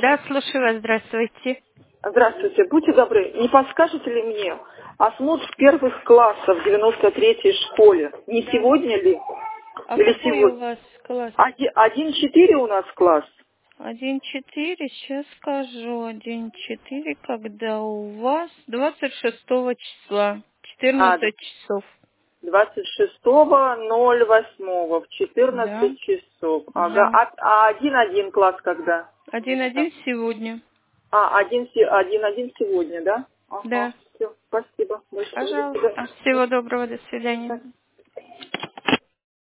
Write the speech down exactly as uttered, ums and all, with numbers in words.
Да, слушаю вас, здравствуйте. Здравствуйте. Будьте добры, не подскажете ли мне осмотр первых классов в девяносто третьей школе? Не Да. сегодня ли? А Или какой у сегодня? вас класс? Один четыре у нас класс. Один четыре, сейчас скажу. Один четыре, когда у вас? Двадцать шестого числа, А, четырнадцать часов. двадцать шестого ноль восьмого в Да, четырнадцать часов. Ага. да. А, а один один класс когда? Один один сегодня. А, один, се- один, один сегодня, да? Ага. Да. Все, спасибо большое. До свидания. Пожалуйста. Всего доброго, до свидания.